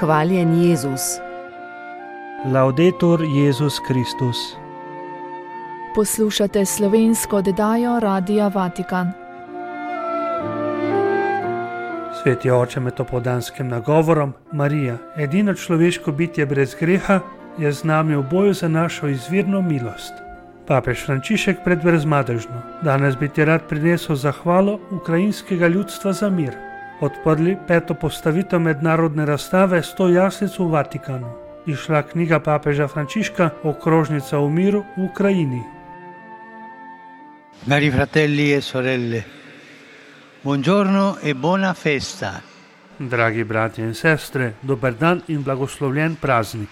Hvaljen Jezus. Laudetur Jezus Kristus. Poslušate slovensko oddajo Radia Vatikan. Sveti oče med opoldanskim nagovorom, Marija, edino človeško bitje brez greha, je z nami v boju za našo izvirno milost. Papež Frančišek pred Brezmadežno. Danes bi ti rad prinesel zahvalo ukrajinskega ljudstva za mir. Odprli peto postavitev mednarodne razstave 100 jaslic v Vatikanu. Išla knjiga papeža Frančiška Okrožnica v miru v Ukrajini. Cari fratelli e sorelle, buongiorno e buona festa. Dragi bratje in sestre, dober dan in blagoslovljen praznik.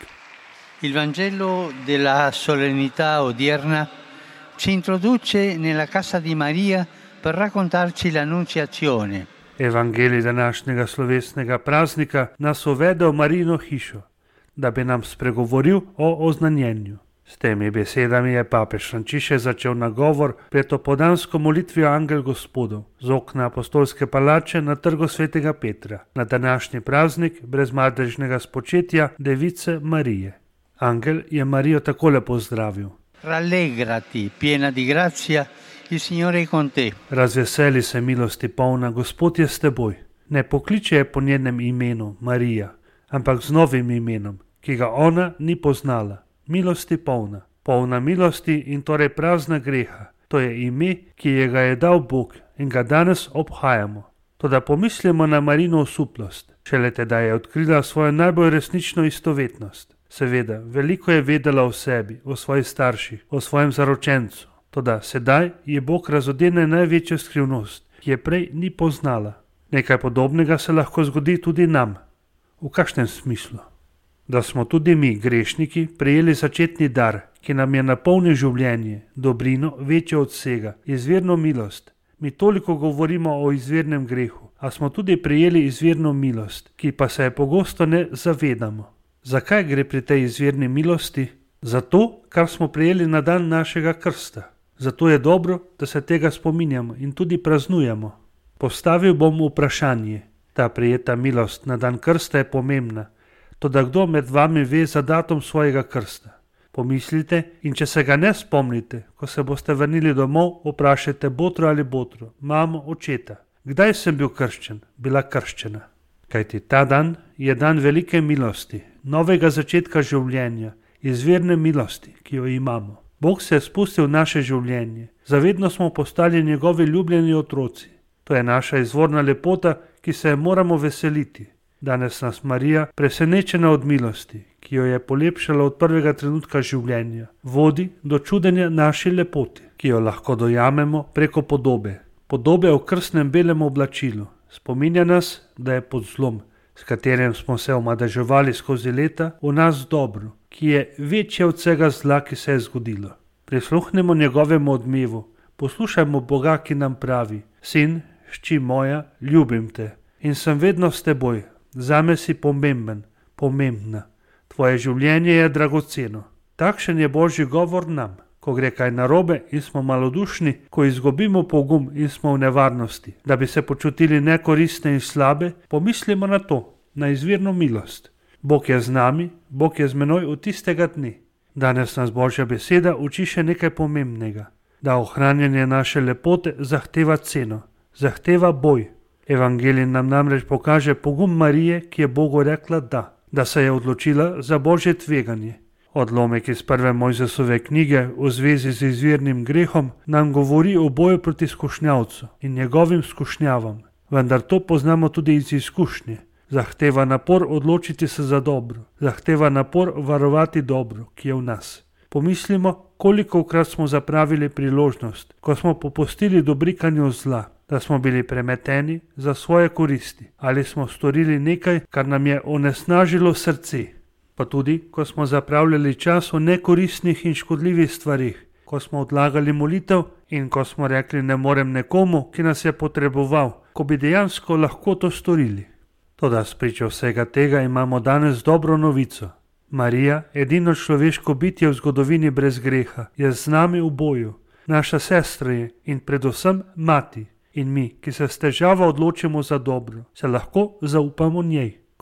Il Vangelo della solennità odierna ci introduce nella casa di Maria per raccontarci l'Annunciazione. Evangelij današnjega slovesnega praznika nas uvede v Marijino hišo, da bi nam spregovoril o oznanjenju. S temi besedami je papež Frančišek začel nagovor pred opoldansko molitvijo Angel Gospodov z okna apostolske palače na trgu svetega Petra, na današnji praznik brezmadežnega spočetja Device Marije. Angel je Marijo takole pozdravil. Rallegrati, piena di grazia, il Signore è con te. Razveseli se, milosti polna, Gospod je s teboj. Ne pokliče je po njenem imenu Marija, ampak z novim imenom, ki ga ona ni poznala. Milosti polna, polna milosti in torej prazna greha. To je ime, ki je ga je dal Bog in ga danes obhajamo. Toda pomislimo na Marino osuplost. Šele tedaj je odkrila svojo najbolj resnično istovetnost. Seveda, veliko je vedela o sebi, o svojih starših, o svojem zaročencu. Toda sedaj je Bog razodene največjo skrivnost, ki je prej ni poznala. Nekaj podobnega se lahko zgodi tudi nam. V kakšnem smislu? Da smo tudi mi, grešniki, prejeli začetni dar, ki nam je napolnil življenje, dobrino, večjo od vsega, izvirno milost. Mi toliko govorimo o izvirnem grehu, a smo tudi prejeli izvirno milost, ki pa se je pogosto ne zavedamo. Zakaj gre pri tej izvirni milosti? Zato, kar smo prejeli na dan našega krsta. Zato je dobro, da se tega spominjamo in tudi praznujemo. Postavil bom vprašanje. Ta prejeta milost na dan krsta je pomembna. Toda kdo med vami ve za datum svojega krsta? Pomislite in če se ga ne spomnite, ko se boste vrnili domov, vprašajte botro ali botro, mamo, očeta. Kdaj sem bil krščen, bila krščena? Kajti ta dan je dan velike milosti, novega začetka življenja, izvirne milosti, ki jo imamo. Bog se je spustil v naše življenje, zavedno smo postali njegovi ljubljeni otroci. To je naša izvorna lepota, ki se je moramo veseliti. Danes nas Marija, presenečena od milosti, ki jo je polepšala od prvega trenutka življenja, vodi do čudenja naši lepoti, ki jo lahko dojamemo preko podobe. Podobe v krstnem belem oblačilu. Spominja nas, da je pod zlom, s katerim smo se omadeževali skozi leta, v nas dobro, ki je večje od vsega zla, ki se je zgodilo. Prisluhnemo njegovemu odmevu, poslušajmo Boga, ki nam pravi: Sin, hči moja, ljubim te in sem vedno s teboj. Zame si pomemben, pomembna. Tvoje življenje je dragoceno. Takšen je Božji govor nam, ko gre kaj narobe in smo malodušni, ko izgubimo pogum in smo v nevarnosti, da bi se počutili nekoristne in slabe, pomislimo na to, na izvirno milost. Bog je z nami, Bog je z menoj od tistega dne. Danes nas Božja beseda uči še nekaj pomembnega, da ohranjanje naše lepote zahteva ceno, zahteva boj. Evangelij nam namreč pokaže pogum Marije, ki je Bogu rekla da se je odločila za Božje tveganje. Odlomek iz prve Mojzesove knjige v zvezi z izvirnim grehom nam govori o boju proti skušnjavcu in njegovim skušnjavam, vendar to poznamo tudi iz izkušnje. Zahteva napor odločiti se za dobro, zahteva napor varovati dobro, ki je v nas. Pomislimo, kolikokrat smo zapravili priložnost, ko smo popustili dobrikanju zla, da smo bili premeteni za svoje koristi, ali smo storili nekaj, kar nam je onesnažilo srce. Pa tudi, ko smo zapravljali čas v nekoristnih in škodljivih stvarih, ko smo odlagali molitev in ko smo rekli ne morem nekomu, ki nas je potreboval, ko bi dejansko lahko to storili. Toda spričo vsega tega imamo danes dobro novico. Marija, edino človeško bitje v zgodovini brez greha, je z nami v boju. Naša sestra je in predvsem mati. In mi, ki se s težavo odločimo za dobro, se lahko zaupamo njej.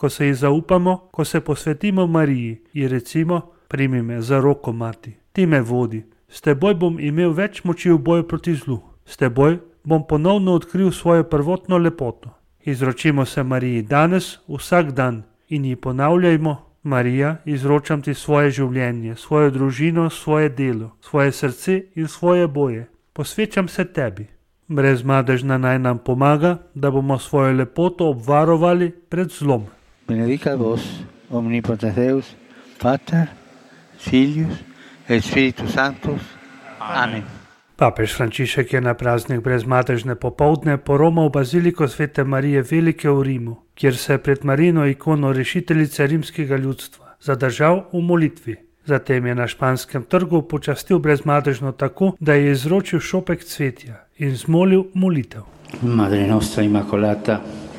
ko se ji zaupamo, ko se posvetimo Mariji in recimo: primi me za roko, mati, ti me vodi, s teboj bom imel več moči v boju proti zlu, s teboj bom ponovno odkril svojo prvotno lepoto. Izročimo se Mariji danes, vsak dan in ji ponavljajmo: Marija, izročam ti svoje življenje, svojo družino, svoje delo, svoje srce in svoje boje. Posvečam se tebi. Brezmadežna naj nam pomaga, da bomo svojo lepoto obvarovali pred zlom. Benedicat vos, omnipotens Deus, Pater, Filius et Spiritus Sanctus. Amen. Papež Frančišek je na praznik brezmadežne popoldne poromal v baziliko Svete Marije Velike v Rimu, kjer se je pred Marijino ikono rešiteljice rimskega ljudstva zadržal v molitvi. Zatem je na Španskem trgu počastil brezmadežno tako, da je izročil šopek cvetja in zmolil molitev. Madre nostra Immacolata,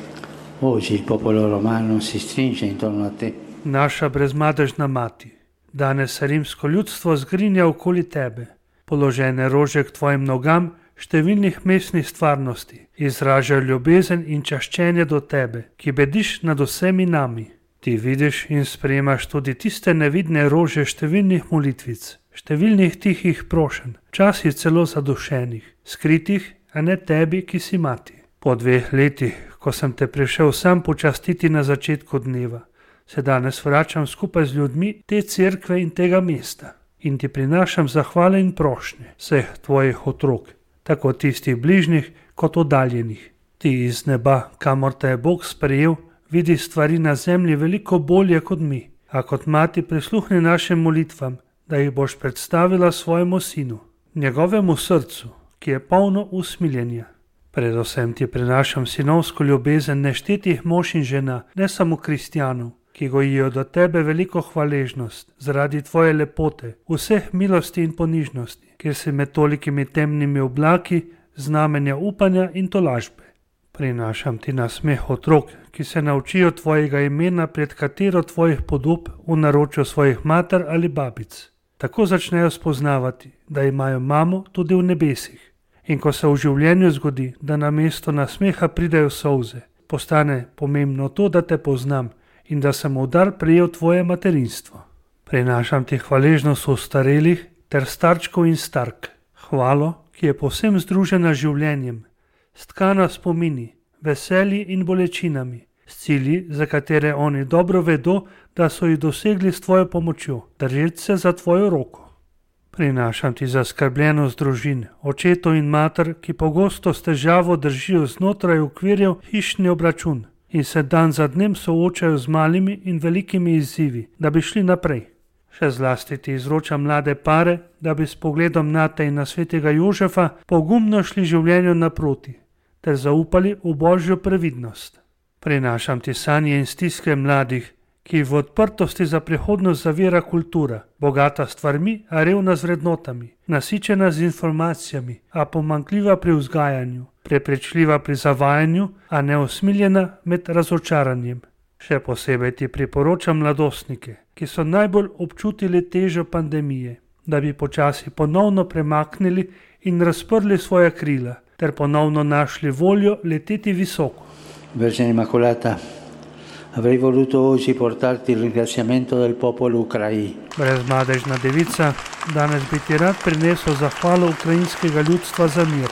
oggi il popolo romano si stringe intorno a te. Naša brezmadežna mati, danes se rimsko ljudstvo zgrinja okoli tebe. Položene rože k tvojim nogam številnih mestnih stvarnosti izražajo ljubezen in čaščenje do tebe, ki bediš nad vsemi nami. Ti vidiš in sprejemaš tudi tiste nevidne rože številnih molitvic, številnih tihih prošenj, včasih celo zadušenih, skritih, a ne tebi, ki si mati. Po 2 letih, ko sem te prišel sam počastiti na začetku dneva, se danes vračam skupaj z ljudmi te cerkve in tega mesta in ti prinašam zahvale in prošnje vseh tvojih otrok, tako tistih bližnjih kot oddaljenih. Ti iz neba, kamor te je Bog sprejel, vidi stvari na zemlji veliko bolje kot mi, a kot mati prisluhni našim molitvam, da jih boš predstavila svojemu sinu, njegovemu srcu, ki je polno usmiljenja. Predvsem ti prinašam sinovsko ljubezen neštetih mož in žena, ne samo kristjanov, ki gojijo do tebe veliko hvaležnost zaradi tvoje lepote, vseh milosti in ponižnosti, kjer si med tolikimi temnimi oblaki znamenja upanja in tolažbe. Prinašam ti nasmeh otrok, ki se naučijo tvojega imena pred katero tvojih podob v naročju svojih mater ali babic. Tako začnejo spoznavati, da imajo mamo tudi v nebesih. In ko se v življenju zgodi, da namesto nasmeha pridejo solze, postane pomembno to, da te poznam in da sem v dar prejel tvoje materinstvo. Prinašam ti hvaležnost ostarelih ter starčkov in stark, hvalo, ki je povsem združena z življenjem, stkana spomini, veselji in bolečinami, s cilji, za katere oni dobro vedo, da so jih dosegli s tvojo pomočjo, držeč se za tvojo roko. Prinašam ti zaskrbljenost družin, očetov in mater, ki pogosto s težavo držijo znotraj okvirjev hišni obračun in se dan za dnem soočajo z malimi in velikimi izzivi, da bi šli naprej. Še zlasti ti izročam mlade pare, da bi s pogledom nate in na svetega Jožefa pogumno šli življenju naproti ter zaupali v Božjo previdnost. Prinašam ti sanje in stiske mladih, ki v odprtosti za prihodnost zavira kultura, bogata s stvarmi, a revna z vrednotami, nasičena z informacijami, a pomanjkljiva pri vzgajanju, preprečljiva pri zavajanju, a neusmiljena med razočaranjem. Še posebej ti priporočam mladostnike, ki so najbolj občutili težo pandemije, da bi počasi ponovno premaknili in razprli svoja krila, ter ponovno našli voljo leteti visoko. Vergine Immacolata, avrei voluto oggi portarti il ringraziamento del popolo ucraino. Brezmadežna devica, danes bi ti rad prinesel zahvalo ukrajinskega ljudstva za mir,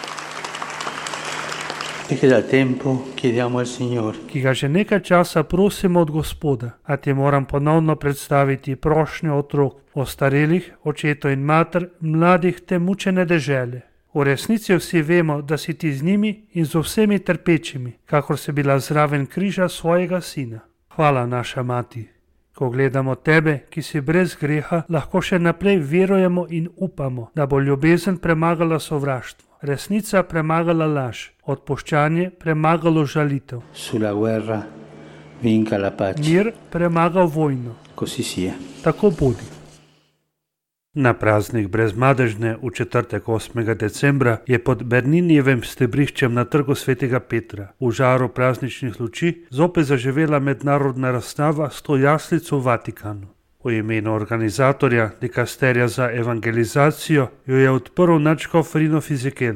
Che da tempo chiediamo al Signore. ki ga že nekaj časa prosimo od Gospoda, a ti moram ponovno predstaviti prošnjo otrok, ostarelih, očetov in mater, mladih te mučene dežele. V resnici vsi vemo, da si ti z njimi in z vsemi trpečimi, kakor si bila zraven križa svojega sina. Hvala, naša mati. Ko gledamo tebe, ki si brez greha, lahko še naprej verujemo in upamo, da bo ljubezen premagala sovraštvo, resnica premagala laž, odpuščanje premagalo žalitev, Sulla guerra vinca la pace. mir premagal vojno. Così sia. Tako bodi. Na praznik brezmadežne v četrtek 8. decembra je pod Berninijevem stebriščem na trgu svetega Petra v žaru prazničnih luči zopet zaživela mednarodna razstava 100 jaslic v Vatikanu. V imenu organizatorja Dikasterija za evangelizacijo jo je odprl nadškof Rino Fizikela.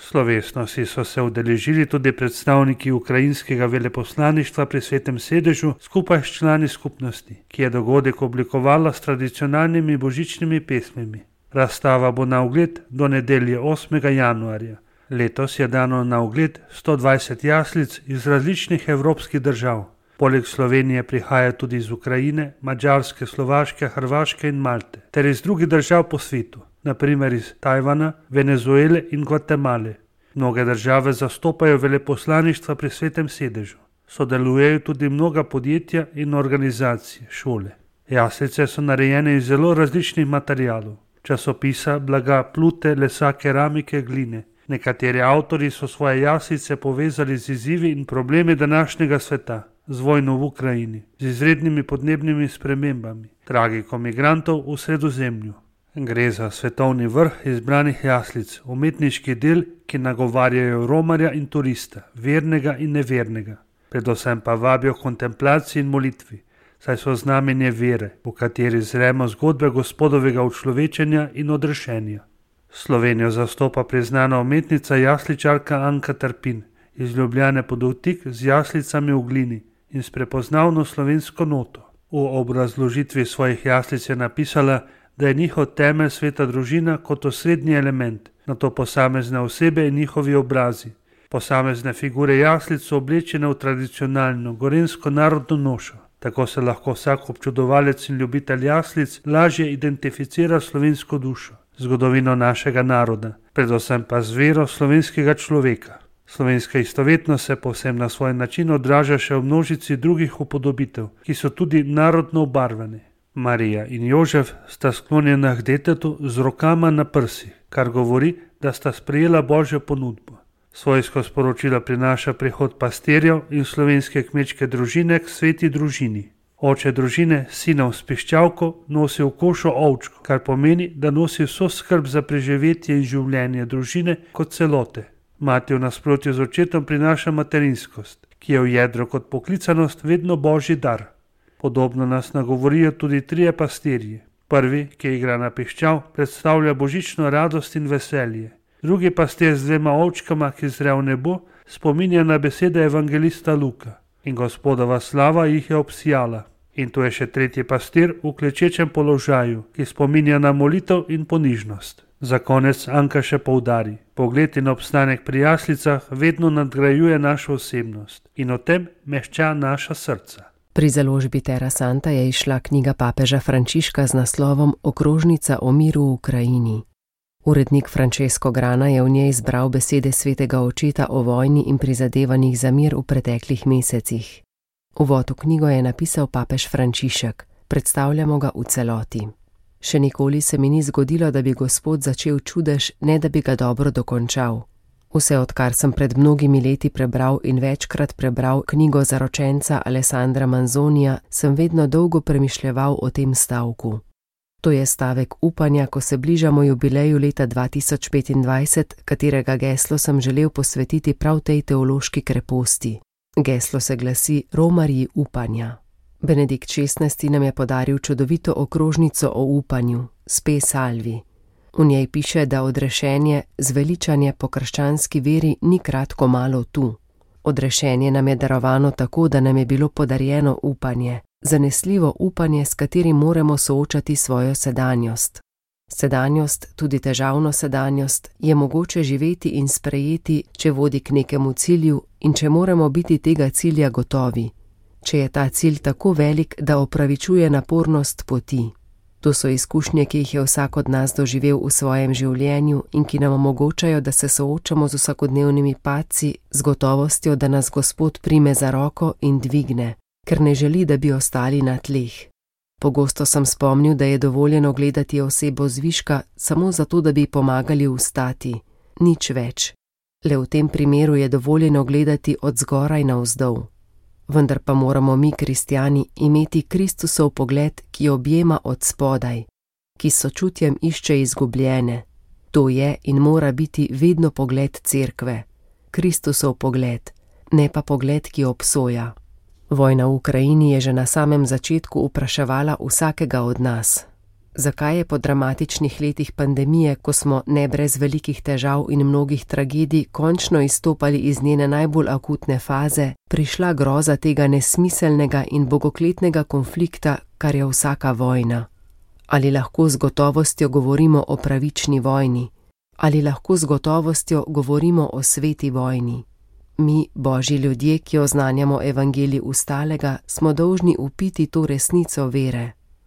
Slovesnosti so se udeležili tudi predstavniki ukrajinskega veleposlaništva pri Svetem sedežu skupaj s člani skupnosti, ki je dogodek oblikovala s tradicionalnimi božičnimi pesmimi. Razstava bo na ogled do nedelje 8. januarja. Letos je dano na ogled 120 jaslic iz različnih evropskih držav. Poleg Slovenije prihaja tudi iz Ukrajine, Madžarske, Slovaške, Hrvaške in Malte, ter iz drugih držav po svetu, na primer iz Tajvana, Venezuele in Gvatemale. Mnoge države zastopajo veleposlaništva pri Svetem sedežu. Sodelujejo tudi mnoga podjetja in organizacije, šole. Jaslice so narejene iz zelo različnih materialov: časopisa, blaga, plute, lesa, keramike, gline. Nekateri avtorji so svoje jaslice povezali z izzivi in problemi današnjega sveta, z vojno v Ukrajini, z izrednimi podnebnimi spremembami, tragiko migrantov v Sredozemlju. Gre za svetovni vrh izbranih jaslic, umetniški del, ki nagovarjajo romarja in turista, vernega in nevernega. Predvsem pa vabijo kontemplaciji in molitvi, saj so znamenje vere, v kateri zremo zgodbe Gospodovega učlovečenja in odrešenja. Slovenijo zastopa priznana umetnica jasličarka Anka Trpin iz Ljubljane pod vtik z jaslicami v glini in s prepoznavno slovensko noto. V obrazložitvi svojih jaslic je napisala, da je njihov temelj sveta družina kot osrednji element, nato posamezne osebe in njihovi obrazi. Posamezne figure jaslic so oblečene v tradicionalno gorenjsko narodno nošo. Tako se lahko vsak občudovalec in ljubitelj jaslic lažje identificira slovensko dušo, zgodovino našega naroda, predvsem pa z vero slovenskega človeka. Slovenska istovetnost se povsem na svoj način odraža še v množici drugih upodobitev, ki so tudi narodno obarvane. Marija in Jožef sta sklonjena k detetu z rokama na prsih, kar govori, da sta sprejela Božjo ponudbo. Svojsko sporočilo prinaša prihod pastirjev in slovenske kmečke družine k sveti družini. Oče družine, sinov s piščalko, nosi v košo ovčko, kar pomeni, da nosi vso skrb za preživetje in življenje družine kot celote. Mati v nasprotju z očetom prinaša materinskost, ki je v jedru kot poklicanost vedno Božji dar. Podobno nas nagovorijo tudi trije pastirji. Prvi, ki igra na piščal, predstavlja božično radost in veselje. Drugi pastir z dvema ovčkama, ki zre v nebo, spominja na besede evangelista Luka. In Gospodova slava jih je obsijala. In tu je še tretji pastir v klečečem položaju, ki spominja na molitev in ponižnost. Za konec Anka še poudari: pogled in obstanek pri jaslicah vedno nadgrajuje našo osebnost in o tem mehča naša srca. Pri založbi Terra Santa je izšla knjiga papeža Frančiška z naslovom Okrožnica o miru v Ukrajini. Urednik Francesco Grana je v njej izbral besede svetega očeta o vojni in prizadevanjih za mir v preteklih mesecih. Uvod v knjigo je napisal papež Frančišek, predstavljamo ga v celoti. Še nikoli se mi ni zgodilo, da bi Gospod začel čudež, ne da bi ga dobro dokončal. Vse odkar sem pred mnogimi leti prebral in večkrat prebral knjigo zaročenca Alessandra Manzonija, sem vedno dolgo premišljeval o tem stavku. To je stavek upanja, ko se bližamo jubileju leta 2025, katerega geslo sem želel posvetiti prav tej teološki kreposti. Geslo se glasi Romarji upanja. Benedikt XVI. Nam je podaril čudovito okrožnico o upanju, Spe Salvi. V njej piše, da odrešenje, zveličanje po krščanski veri ni kratko malo tu. Odrešenje nam je darovano tako, da nam je bilo podarjeno upanje, zanesljivo upanje, s katerim moramo soočati svojo sedanjost. Sedanjost, tudi težavno sedanjost, je mogoče živeti in sprejeti, če vodi k nekemu cilju in če moramo biti tega cilja gotovi, če je ta cilj tako velik, da opravičuje napornost poti. To so izkušnje, ki jih je vsak od nas doživel v svojem življenju in ki nam omogočajo, da se soočamo z vsakodnevnimi padci, z gotovostjo, da nas Gospod prime za roko in dvigne, ker ne želi, da bi ostali na tleh. Pogosto sem spomnil, da je dovoljeno gledati osebo zviška samo zato, da bi pomagali vstati. Nič več. Le v tem primeru je dovoljeno gledati od zgoraj navzdol. Vendar pa moramo mi, kristjani, imeti Kristusov pogled, ki objema od spodaj, ki s sočutjem išče izgubljene. To je in mora biti vedno pogled cerkve. Kristusov pogled, ne pa pogled, ki obsoja. Vojna v Ukrajini je že na samem začetku vpraševala vsakega od nas. Zakaj je po dramatičnih letih pandemije, ko smo ne brez velikih težav in mnogih tragedij končno izstopali iz njene najbolj akutne faze, prišla groza tega nesmiselnega in bogokletnega konflikta, kar je vsaka vojna? Ali lahko z gotovostjo govorimo o pravični vojni? Ali lahko z gotovostjo govorimo o sveti vojni? Mi, Božji ljudje, ki oznanjamo evangelij ustalega, smo dolžni vpiti to resnico vere.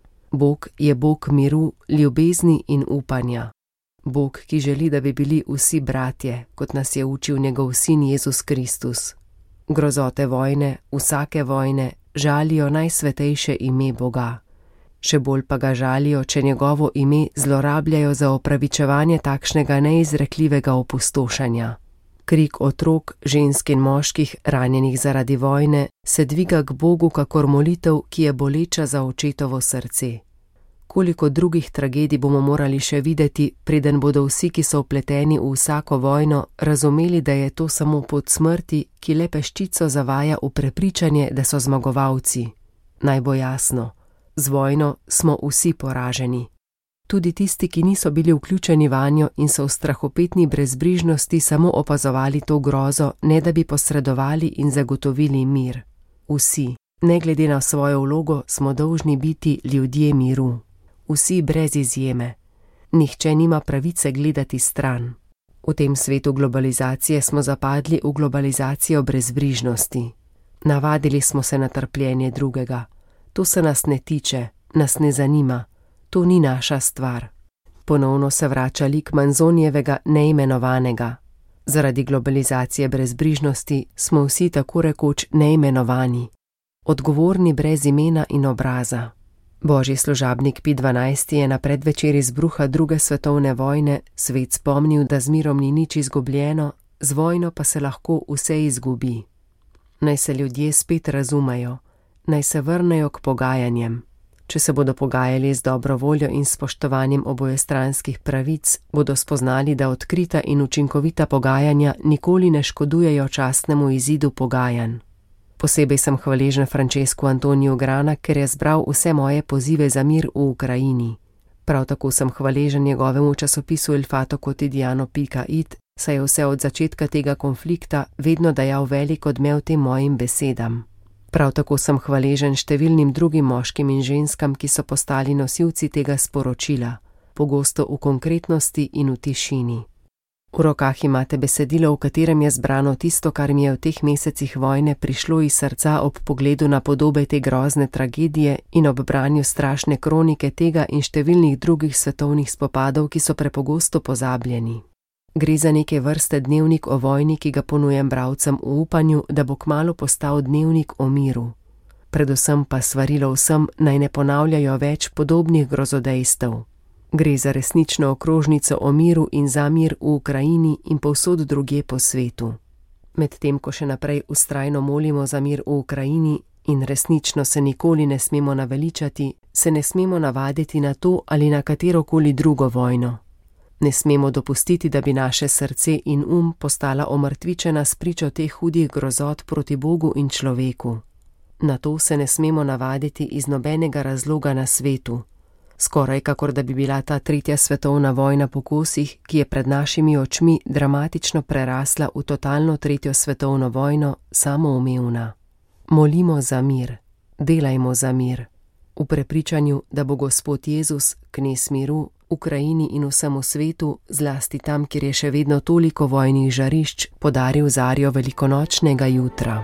Bog je Bog miru, ljubezni in upanja. Bog, ki želi, da bi bili vsi bratje, kot nas je učil njegov sin Jezus Kristus. Grozote vojne, vsake vojne, žalijo najsvetejše ime Boga. Še bolj pa ga žalijo, če njegovo ime zlorabljajo za opravičevanje takšnega neizrekljivega opustošenja. Krik otrok, žensk in moških, ranjenih zaradi vojne, se dviga k Bogu kakor molitev, ki je boleča za očetovo srce. Koliko drugih tragedij bomo morali še videti, preden bodo vsi, ki so vpleteni v vsako vojno, razumeli, da je to samo pot smrti, ki le peščico zavaja v prepričanje, da so zmagovalci. Naj bo jasno, z vojno smo vsi poraženi. Tudi tisti, ki niso bili vključeni vanjo in so v strahopetni brezbrižnosti samo opazovali to grozo, ne da bi posredovali in zagotovili mir. Vsi, ne glede na svojo vlogo, smo dolžni biti ljudje miru. Vsi brez izjeme. Nihče nima pravice gledati stran. V tem svetu globalizacije smo zapadli v globalizacijo brezbrižnosti. Navadili smo se na trpljenje drugega. To se nas ne tiče, nas ne zanima. To ni naša stvar. Ponovno se vrača lik Manzonijevega neimenovanega. Zaradi globalizacije brezbrižnosti smo vsi tako rekoč neimenovani, odgovorni brez imena in obraza. Božji služabnik Pij XII je na predvečer izbruha druge svetovne vojne svet spomnil, da z mirom ni nič izgubljeno, z vojno pa se lahko vse izgubi. Naj se ljudje spet razumejo, naj se vrnejo k pogajanjem. Če se bodo pogajali z dobro voljo in spoštovanjem obojestranskih pravic, bodo spoznali, da odkrita in učinkovita pogajanja nikoli ne škodujejo častnemu izidu pogajanj. Posebej sem hvaležen Francesku Antoniju Grana, ker je zbral vse moje pozive za mir v Ukrajini. Prav tako sem hvaležen njegovemu časopisu Il Fatto Quotidiano.it, saj je vse od začetka tega konflikta vedno dajal velik odmev tem mojim besedam. Prav tako sem hvaležen številnim drugim moškim in ženskam, ki so postali nosilci tega sporočila, pogosto v konkretnosti in v tišini. V rokah imate besedilo, v katerem je zbrano tisto, kar mi je v teh mesecih vojne prišlo iz srca ob pogledu na podobe te grozne tragedije in ob branju strašne kronike tega in številnih drugih svetovnih spopadov, ki so prepogosto pozabljeni. Gre za neke vrste dnevnik o vojni, ki ga ponujem bralcem v upanju, da bo kmalu postal dnevnik o miru. Predvsem pa svarilo vsem, naj ne ponavljajo več podobnih grozodejstev. Gre za resnično okrožnico o miru in za mir v Ukrajini in povsod drugje po svetu. Medtem, ko še naprej vztrajno molimo za mir v Ukrajini in resnično se nikoli ne smemo naveličati, se ne smemo navaditi na to ali na katerokoli drugo vojno. Ne smemo dopustiti, da bi naše srce in postala omrtvičena spričo teh hudih grozot proti Bogu in človeku. Na to se ne smemo navaditi iz nobenega razloga na svetu. Skoraj kakor da bi bila ta tretja svetovna vojna po kosih, ki je pred našimi očmi dramatično prerasla v totalno tretjo svetovno vojno, samoumevna. Molimo za mir, delajmo za mir, v prepričanju, da bo Gospod Jezus, knez miru, Ukrajini in vsemu svetu, zlasti tam, kjer je še vedno toliko vojnih žarišč, podaril zarjo velikonočnega jutra.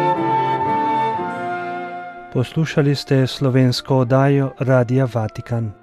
Poslušali ste slovensko oddajo Radia Vatikan.